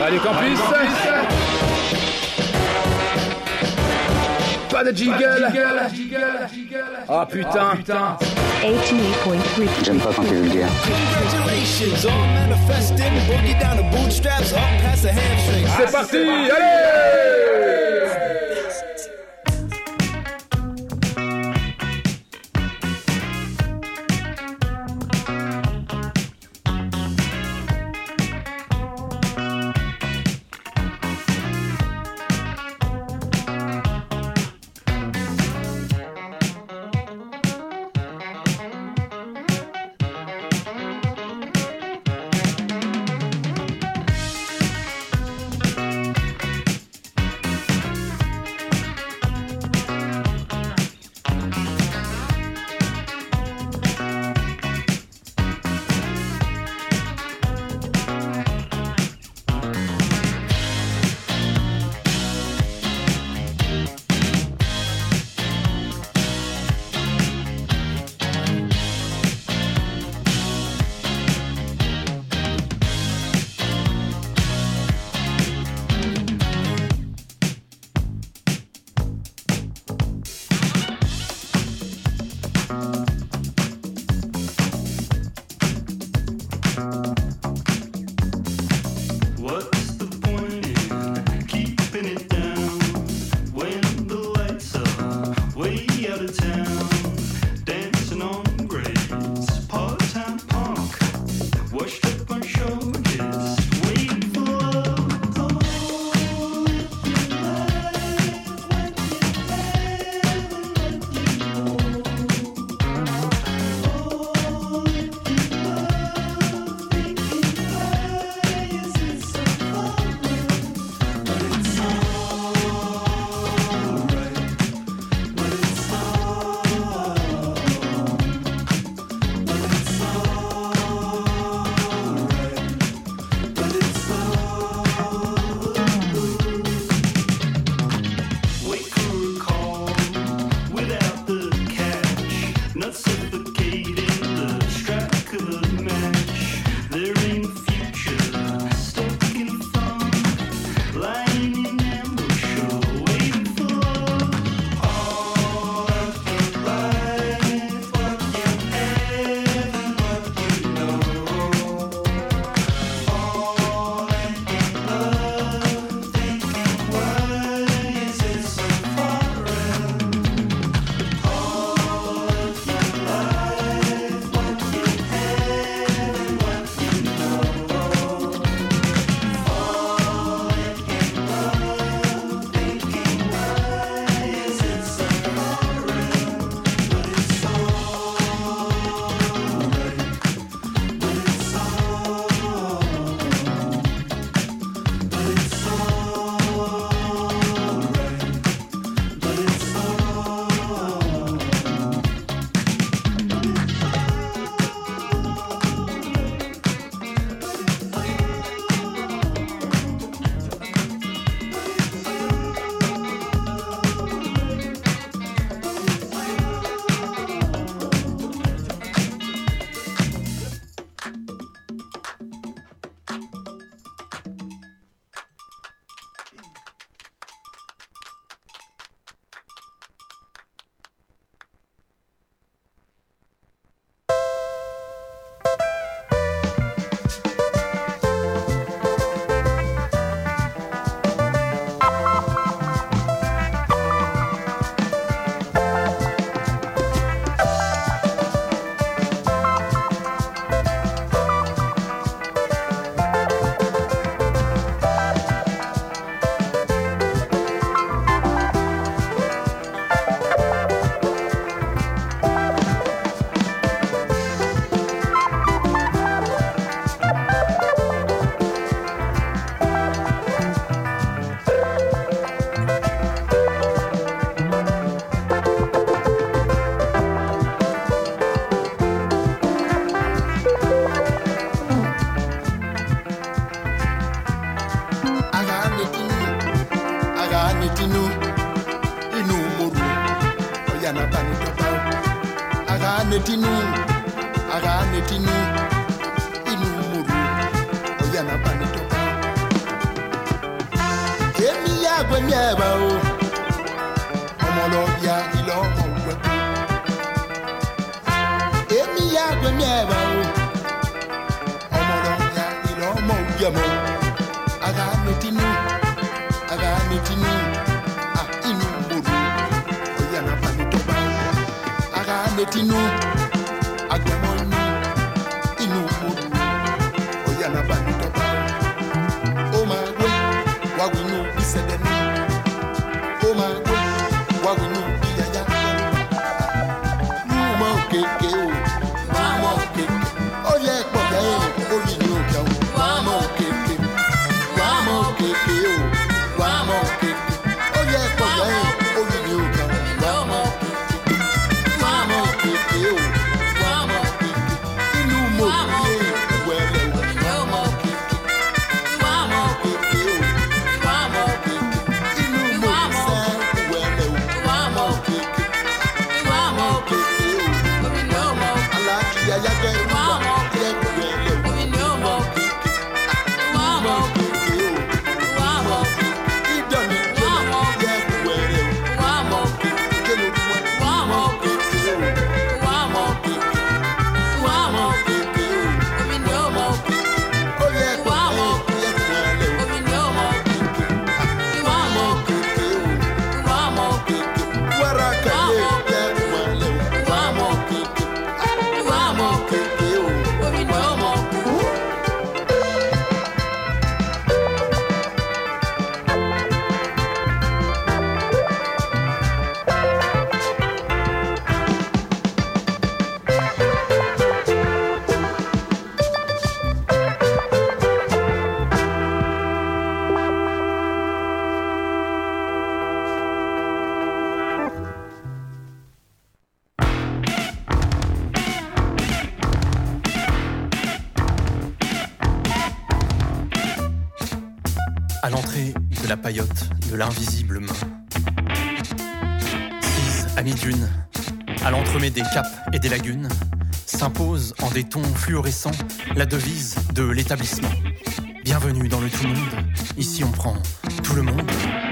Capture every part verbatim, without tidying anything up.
Radio Campus. Pas de jingle. Oh putain. eighty-eight point three. J'aime pas quand t'es vulgaire. C'est parti, allez! netinu aga netinu inu muru oyana banitoba yàgbẹ́ ní ẹ̀bà o ọmọ lọ ya ilẹ̀ ọmọ òwúrọ̀ èmi yàgbẹ́ ní ẹ̀bà o ọmọ lọ ya ilẹ̀ ọmọ òwúrọ̀ mọ́ aga mẹtinu aga mẹtinu ah inú gbòdò oyè ànàbàmì tó bá aga mẹtinu agbẹmọ ní inú gbòdò oyè ànàbàmì tó bá ó máa gbé wàá inú ìṣẹ̀lẹ̀ ní ó máa gbé wàá inú ìyàyà lùmọ kéèké o lùmọ kéèké ó yẹ pọ̀gẹ́ ó yìí ní òkè o lùmọ kéèké lùmọ kéèké o lùmọ kéèké ó yẹ pọ̀gẹ́ ó yìí ní òkè o lùmọ kéèké lùmọ kéèké o lùmọ kéèké inú mo yé ìwẹ̀lẹ̀ o lùmọ kéèké lùmọ kéèké o lùmọ kéèké inú mo sẹ́ ìwẹ̀lẹ̀ o lùmọ kéèké lùmọ kéèké o alákìyà yàgbẹ́ ìwà yẹ ìwẹ̀lẹ̀ o lùmọ kéèké lùmọ kéèké o lùmọ kéèké ìdọ̀nì lùmọ yẹ ìwẹ̀lẹ̀ o lùmọ kéèké kélo wọn lùmọ kéèké o lùmọ kéèké lùmọ kéèké o lùmọ kéèké ó yẹ pọ̀gẹ́ yẹ ìwẹ̀lẹ̀ o lùmọ kéèké lùmọ kéèké o lùmọ kéèké wàrà kàyé yẹ ìwẹ̀lẹ̀ o lùmọ kéèké lùmọ kéèké o lùmọ kéèké. À l'entrée de la paillote de l'invisible main. Six amis d'une, à l'entremets des caps et des lagunes, s'impose en des tons fluorescents la devise de l'établissement. Bienvenue dans le tout monde, ici on prend tout le monde.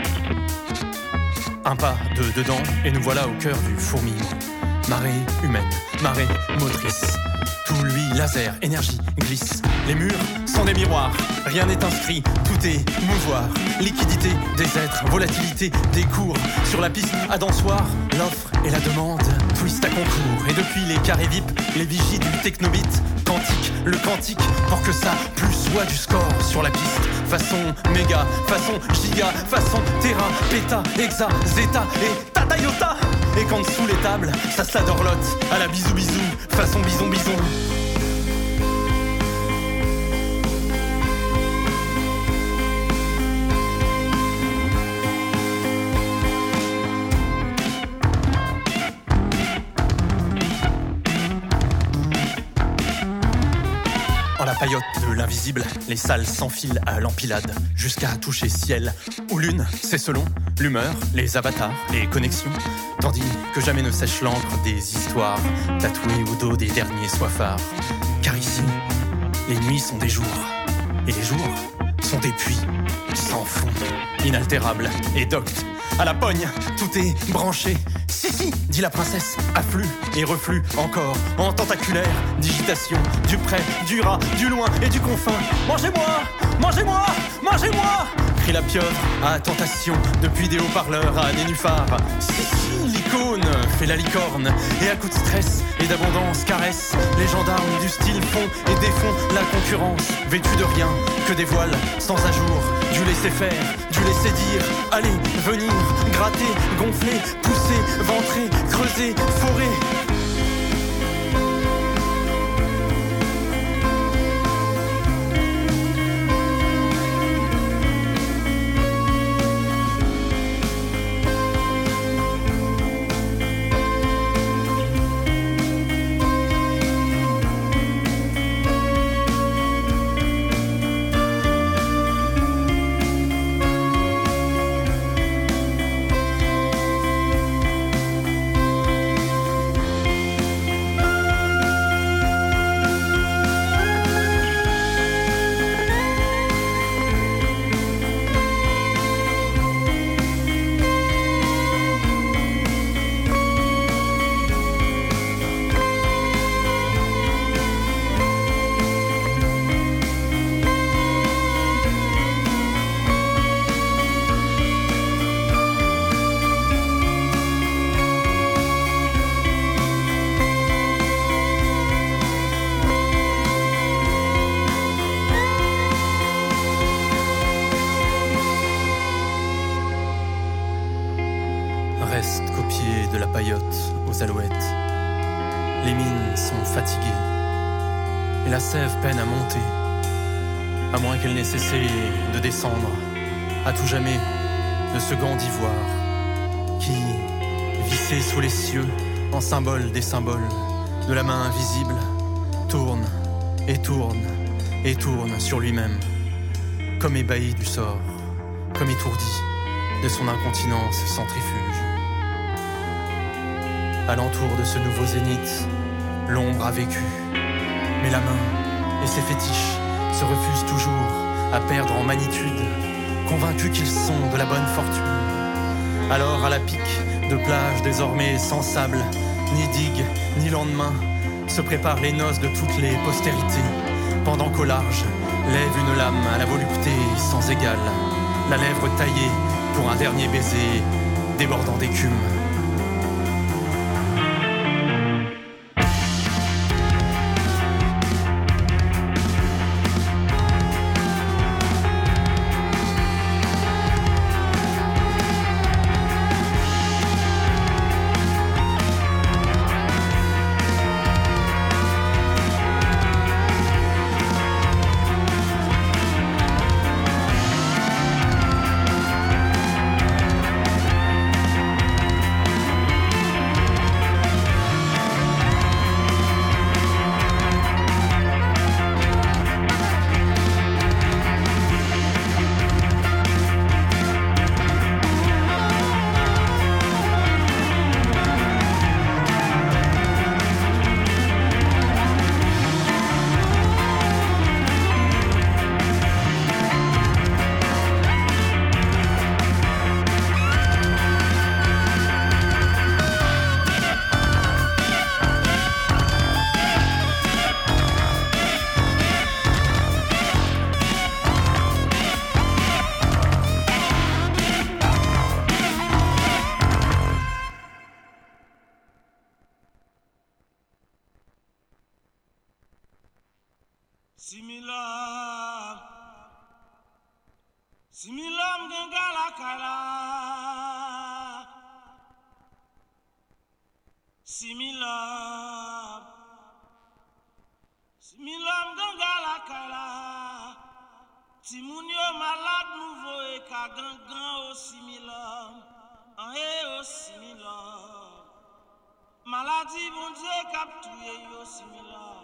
Un pas de dedans et nous voilà au cœur du fourmillement. Marée humaine, marée motrice. Tout lui, laser, énergie, glisse. Les murs sont des miroirs, rien n'est inscrit, tout est mouvoir. Liquidité des êtres, volatilité des cours. Sur la piste à dansoir, l'offre et la demande twist à concours. Et depuis les carrés V I P, les vigies du technobit, quantique, le quantique, pour que ça plus soit du score sur la piste. Façon méga, façon giga, façon terra, péta, hexa, zeta et tata iota. Et quand sous les tables, ça se la dorlote à la bisou bisou, façon bison bison. En la paillote de l'invisible, les salles s'enfilent à l'empilade, jusqu'à toucher ciel ou lune, c'est selon l'humeur, les avatars, les connexions, tandis que jamais ne sèche l'encre des histoires tatouées au dos des derniers soifards. Car ici, les nuits sont des jours, et les jours sont des puits sans fond, inaltérables et doctes. À la pogne, tout est branché. Si, si, dit la princesse, afflux et reflux encore, en tentaculaire digitation, du près, du ras, du loin et du confin. Mangez-moi, mangez-moi, mangez-moi, crie la pieuvre à tentation, depuis des haut-parleurs à nénuphars. Si, si, l'icône fait la licorne, et à coups de stress et d'abondance caresse, les gendarmes du style font et défont la concurrence, vêtus de rien que des voiles sans ajour, du laisser faire, du laisser dire, aller, venir, gratter, gonfler, pousser, ventrer, creuser, forer. reste qu'au pied de la paillote aux alouettes. Les mines sont fatiguées et la sève peine à monter, à moins qu'elle n'ait cessé de descendre à tout jamais de ce gant d'ivoire qui, vissé sous les cieux en symbole des symboles de la main invisible, tourne et tourne et tourne sur lui-même, comme ébahi du sort, comme étourdi de son incontinence centrifuge. Alentour de ce nouveau zénith, l'ombre a vécu, mais la main et ses fétiches se refusent toujours à perdre en magnitude, convaincus qu'ils sont de la bonne fortune. Alors à la pique de plage désormais sans sable, ni digue, ni lendemain, se préparent les noces de toutes les postérités, pendant qu'au large lève une lame à la volupté sans égale, la lèvre taillée pour un dernier baiser débordant d'écume. Similam, similam gengala kala, similam, similam gengala kala, timunio malade nouveau et ka gangan au similam, en e au similam, maladie bon Dieu kap touye au similam.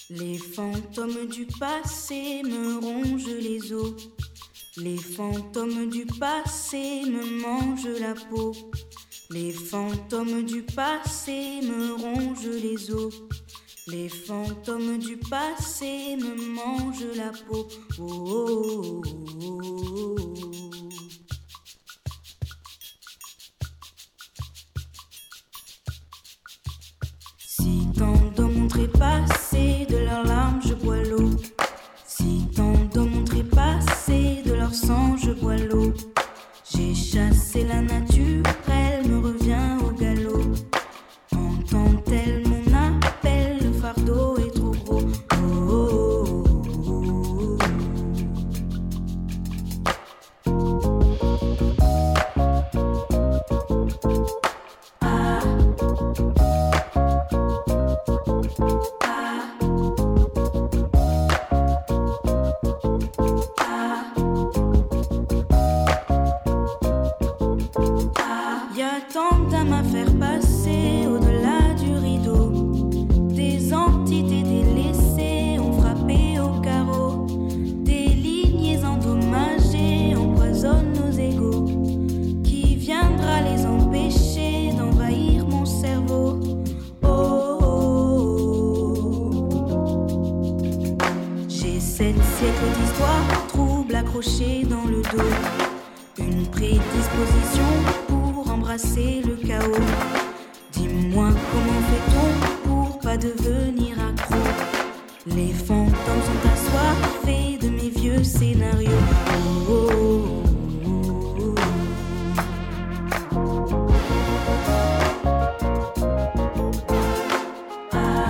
Les fantômes du passé me rongent les os. Les fantômes du passé me mangent la peau. Les fantômes du passé me rongent les os. Les fantômes du passé me mangent la peau. Oh, oh, oh, oh, oh. Si tant dans mon trépassé de leurs larmes je bois l'eau. Si tant dans mon trépassé de leur sang je bois l'eau. J'ai chassé la nature, elle me revient au galop. Entend-elle mon appel, le fardeau est trop gros. Oh, oh, oh, oh, oh. Ah. Y a tant d'âmes à faire passer au-delà du rideau. Des entités délaissées ont frappé au carreau. Des lignées endommagées empoisonnent nos égaux. Qui viendra les empêcher d'envahir mon cerveau? Oh, oh, oh. J'ai sept siècles d'histoire, troubles accrochés dans le dos. Une prédisposition pour embrasser le chaos. Dis-moi comment fait-on pour pas devenir accro? Les fantômes sont assoiffés de mes vieux scénarios. Oh, oh, oh, oh, oh. Ah.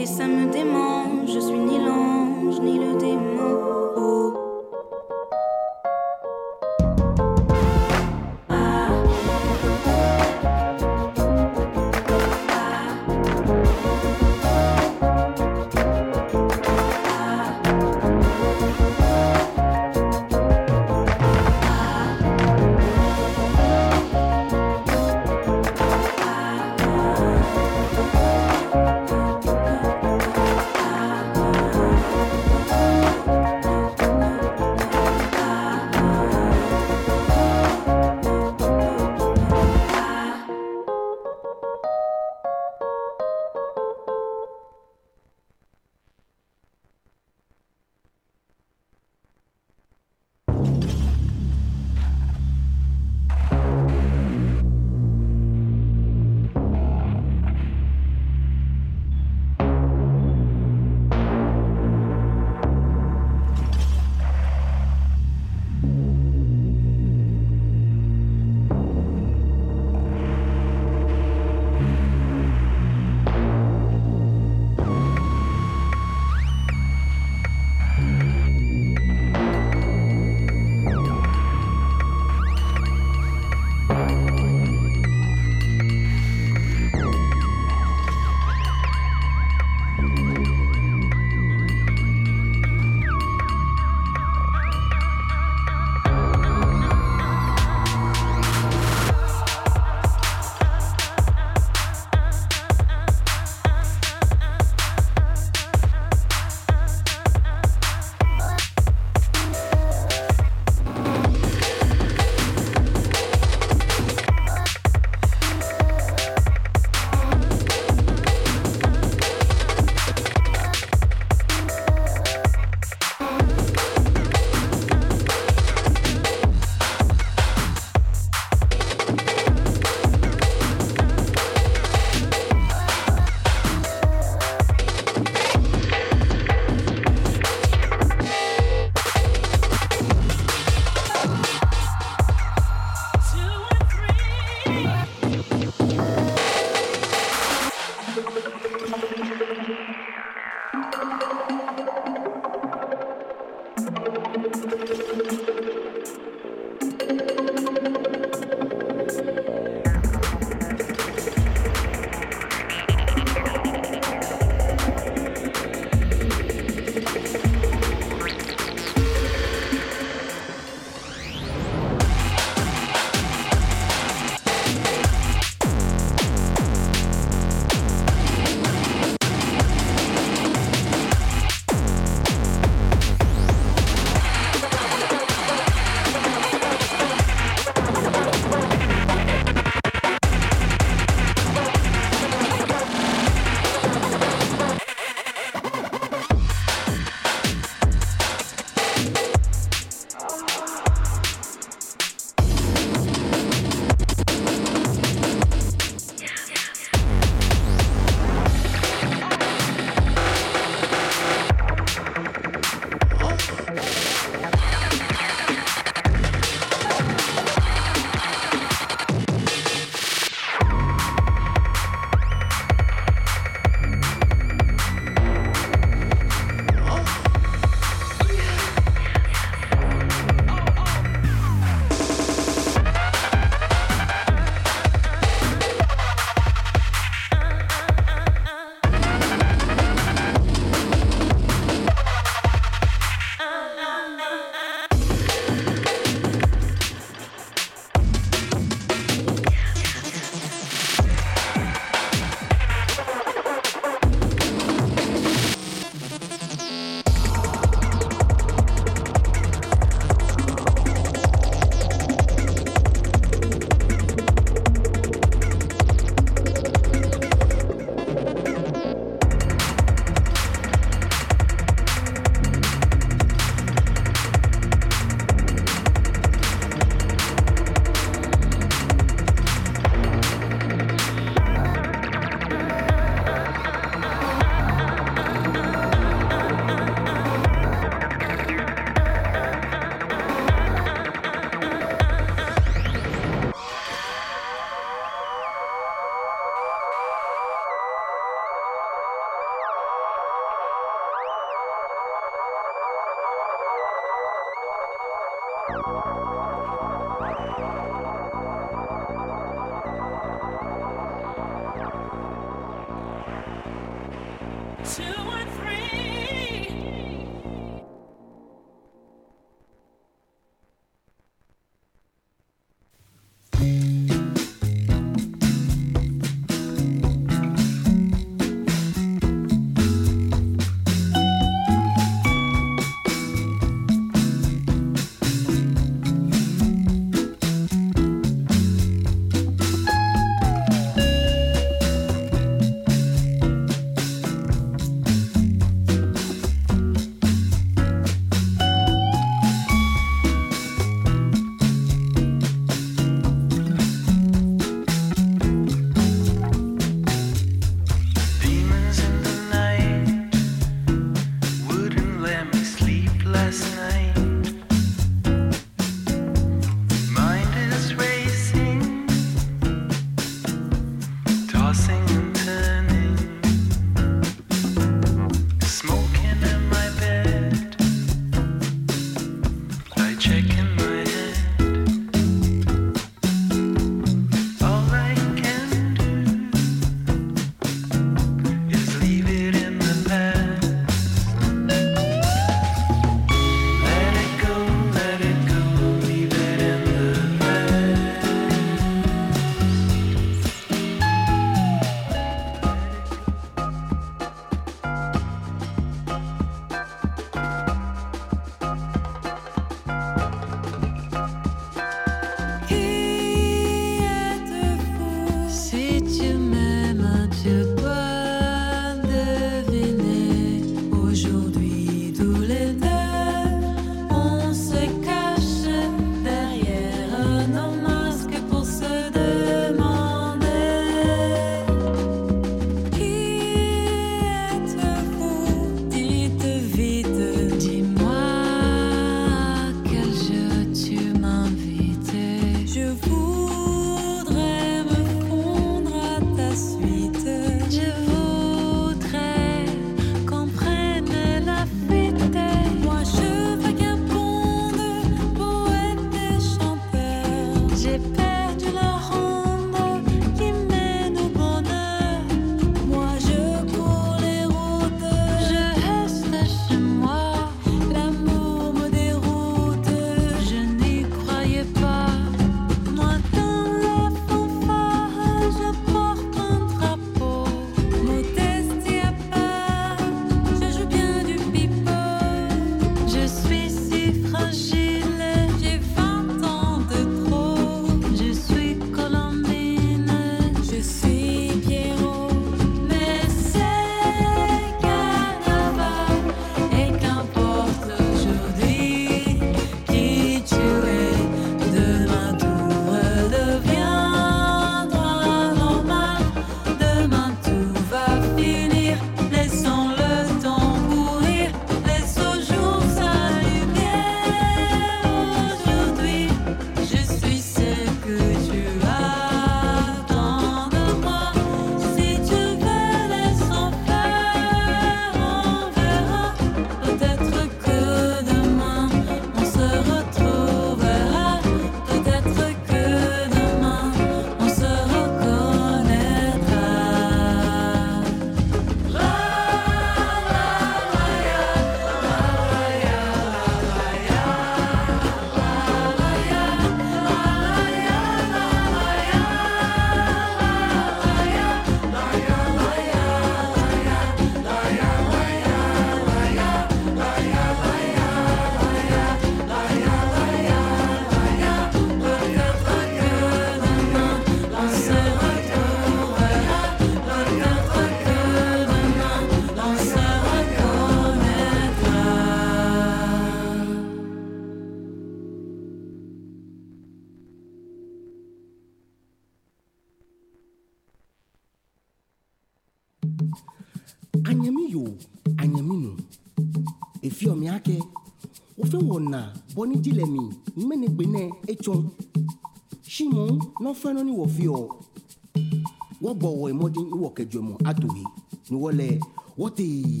anyami yo anyami no efi omi ake o fe wona boni dilemi mene gbene echon shimo no fe no ni wo fi o wo gbowo imodi iwo kejo mo atohi ni wole wote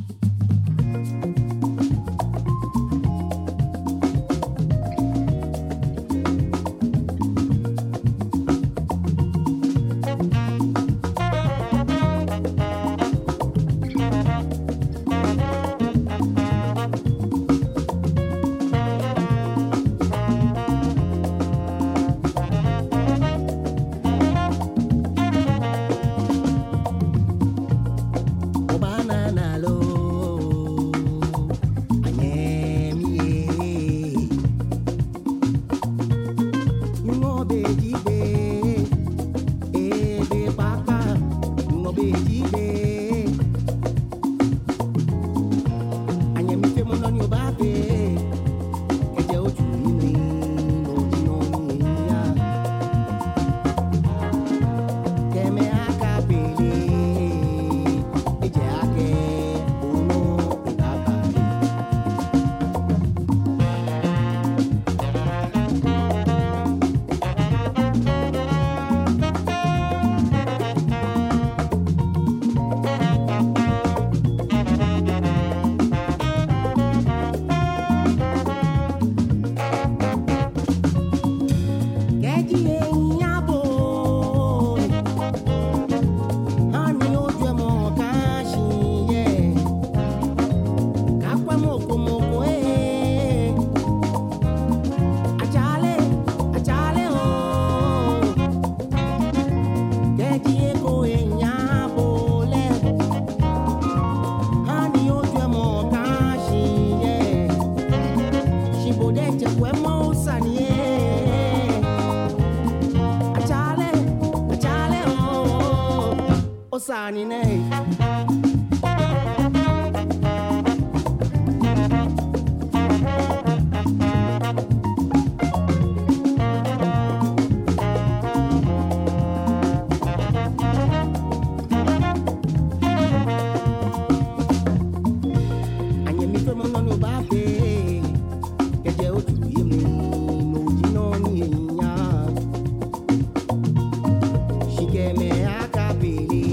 Sani nei anye mi fe mo no no ba fe keje oju ye mi no ji no ni enya shike me akabili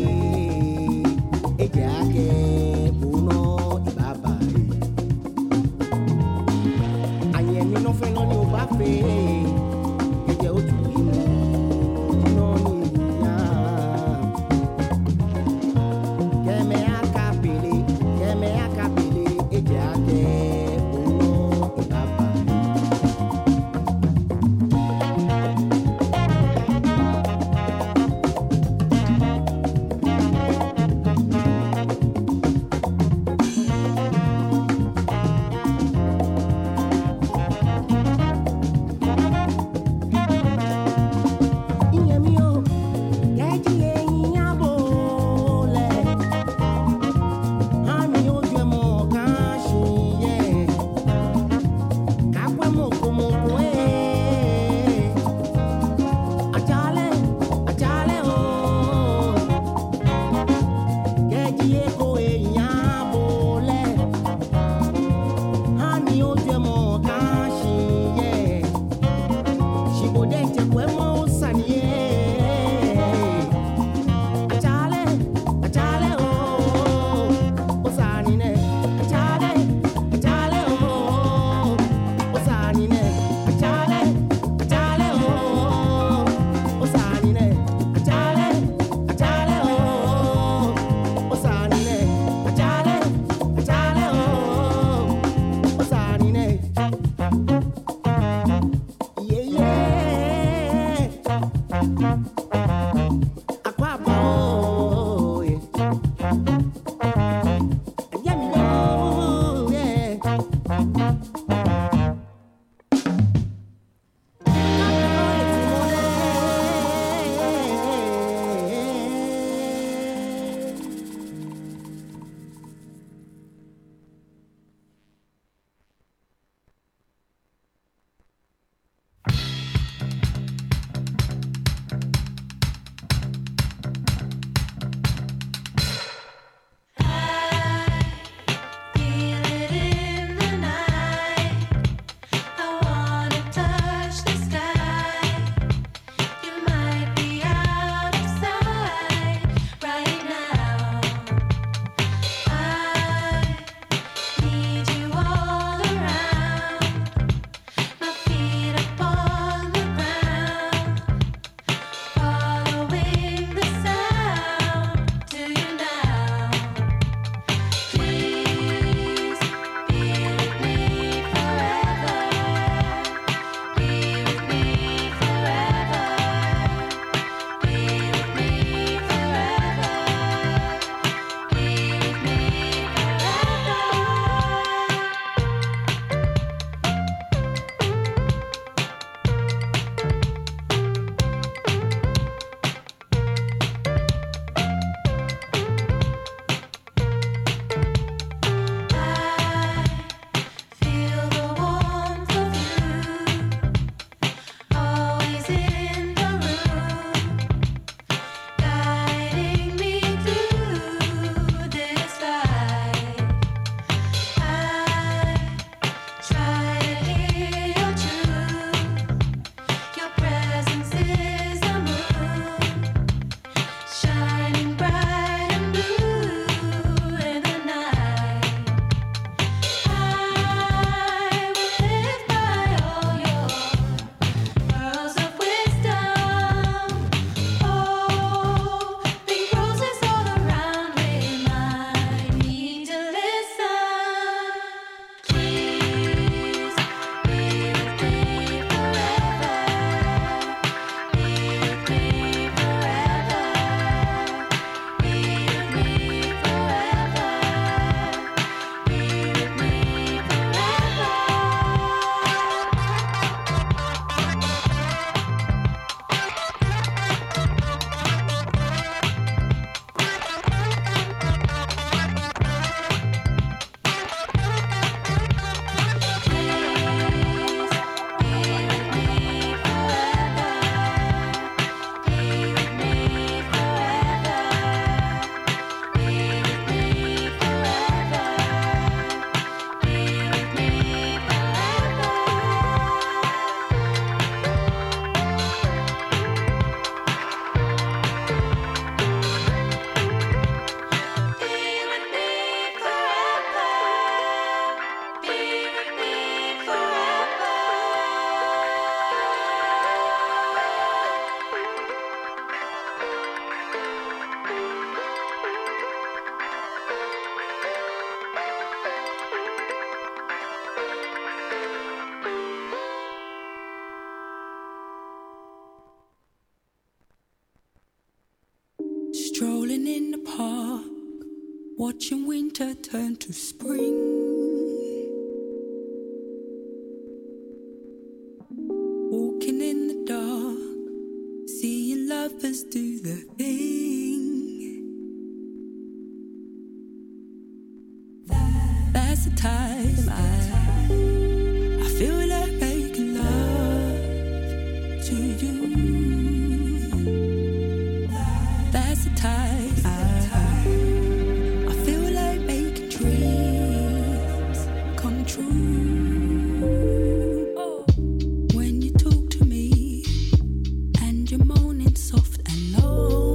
watching winter turn to spring. Walking in the dark, seeing lovers do the thing. That's the time I, I feel like making love to you. That's the time I, I feel like making dreams come true. Oh. When you talk to me and you're moaning soft and low.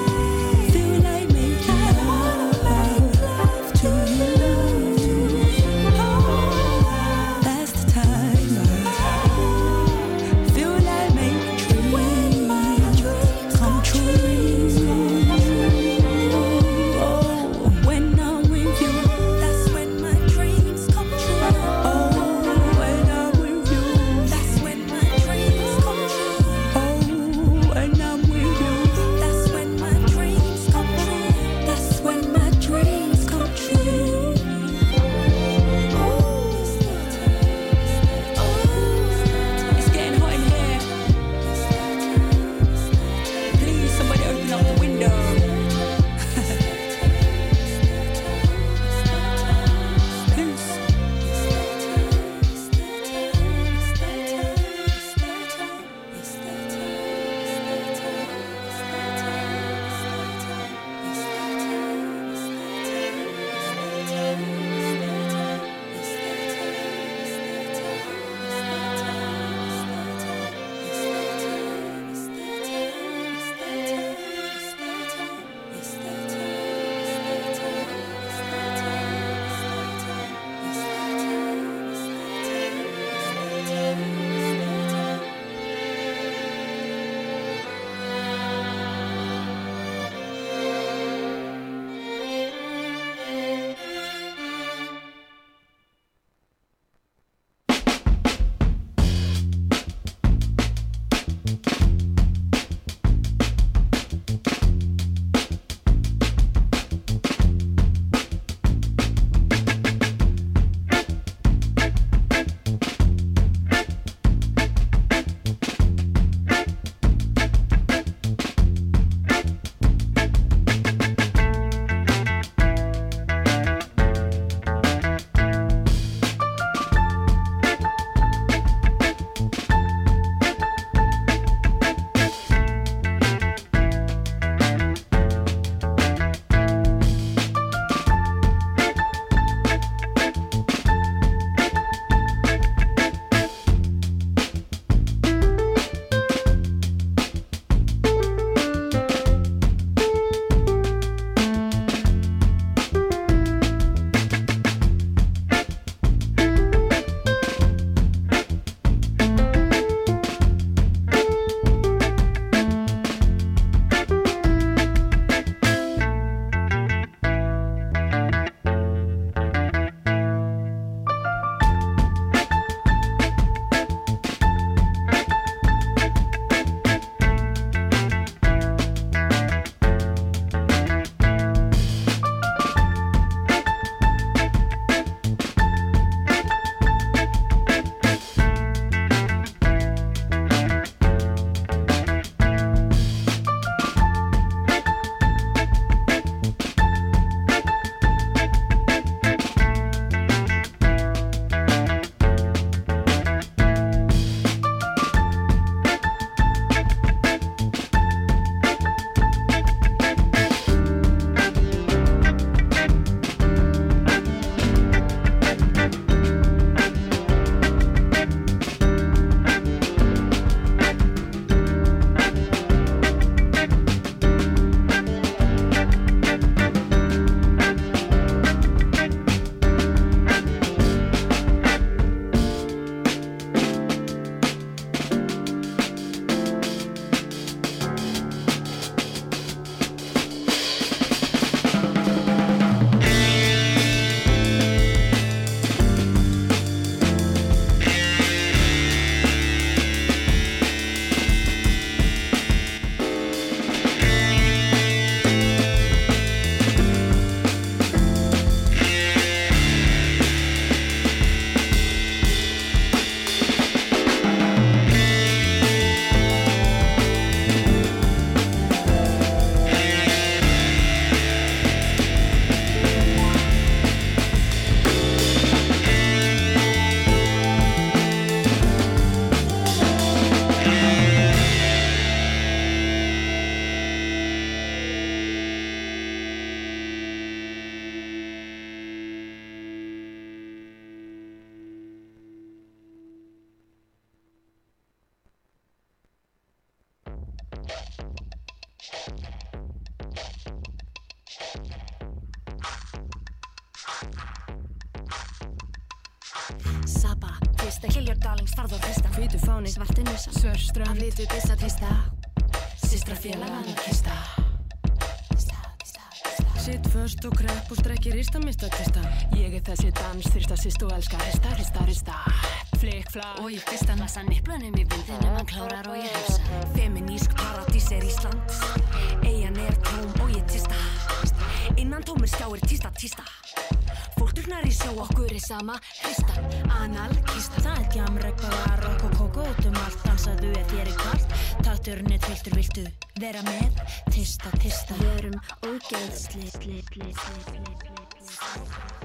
Feel like making love to you. Sugar darlings, farð og hrista Hvítu fáni, svartu nussan Sörströnd, að vitu byssa trista Systra félagann og kista Sitt först og krepp og strekki rista mista tista Ég er þessi dans, þyrsta sist og elska Rista, rista, rista Flikk, flak Og ég fyrsta massa nipplunum í vindinum Hann klárar og ég hefsa Feminísk paradís er Ísland Eyjan er tóm og ég tista Innan tómir skjáir tísta, tísta Fólk druknar í sjó, okkur er sama Hristan, anal, kista Það er djam, regnbáða, rock og kókó Út um allt, dansaðu ef þér er kalt Takturinn er tviltur, viltu vera með Tista, tista Verum ógeðsli Sli, sli, sli, sli, sli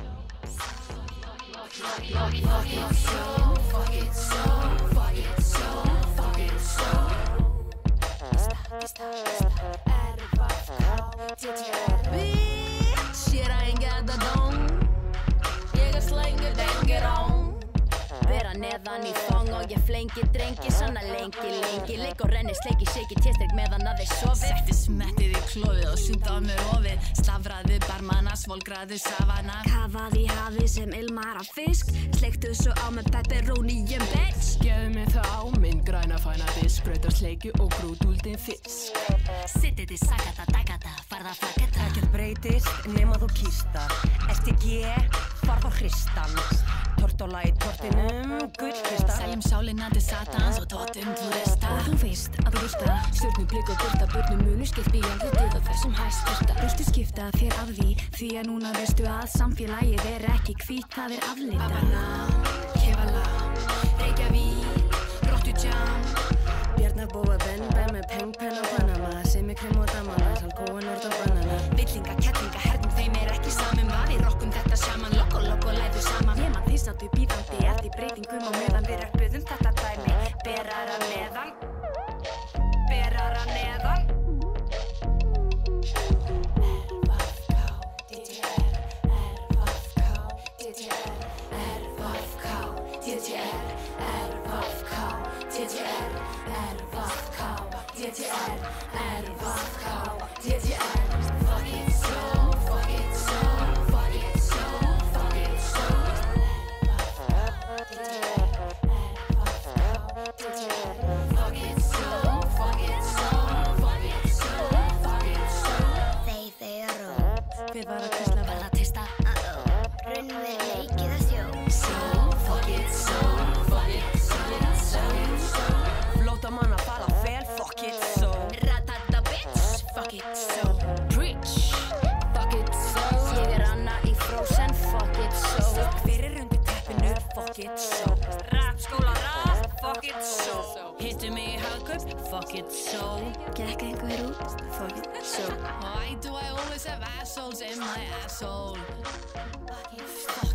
Fuck it so, fuck it so, fuck it so, fuck it so Tista, tista, tista R-F-K, T-T-R Bitch, shit, I ain't got the dome Ég er slengur, dengir án Vera neðan í fang og ég flengi drengi Sanna lengi, lengi Leik og renni, sleiki, shake, téstrygg meðan að þeir sofi Setti smettið í klófið og sjúta á mig ofið Slafraði barmana, svolgraði savana Kafaði í hafi sem ilmar af fisk Sleiktu svo á með pepperóníum, bitch Geðu mig það á minn græna fæna disk Brautar sleiki og grútúldin fisk Sittið í sagata, dagata, farða flagata Ekkert breytist nema þú kýsta S T G, farð og hristan Tortóla í tortinum, gullkista Seljum sálina til satans og tóttum túrista Þú veist að þú veist að Stjörnum blik og byrta börnum munu skipt í andlitið og þessum hæstyrta Viltu skipta þér af því Því að núna veistu að samfélagið er ekki hvít Það er aflita Abana, Kevala, Reykjavík, Rottujam Bjarnabóa, Ben, Ben með peng, pen og Panama Sem er krem og damana, salgóa, nord og banana Villinga, kettlinga, hernum þeim er ekki saman Við rokkum þetta saman, lokko, lokko, læðu saman Ég mann því sattu bíðandi eftir breytingum á meðan Við röppuðum þetta dæmi Berar að neðan Berar að neðan R-V-K, D T R R-V-K, D T R R-V-K, D T R R-V-K, D T R R-V-K, D T R Fuck it so, fuck it so, fuck it so, fuck it so D T R R-V-K, D T R Fuck it so, fuck it so, fuck it so, fuck it so Þeir, þeir og Hver var að tista, var að tista Raunveruleikið leikið að sjó So, fuck it so, fuck it so, so, so Flóta manna falla fel, fuck it so Ratata bitch, fuck it so Preach, fuck it so Ég er Anna í Frozen, fuck it so Stakk fyrir undir teppinu, fuck it so Rap, skóla, rap, fuck it so Hittu mig í hagkaup, fuck it so Gekk einhver út, fuck it so Why do I always have assholes in my asshole? Fuck it so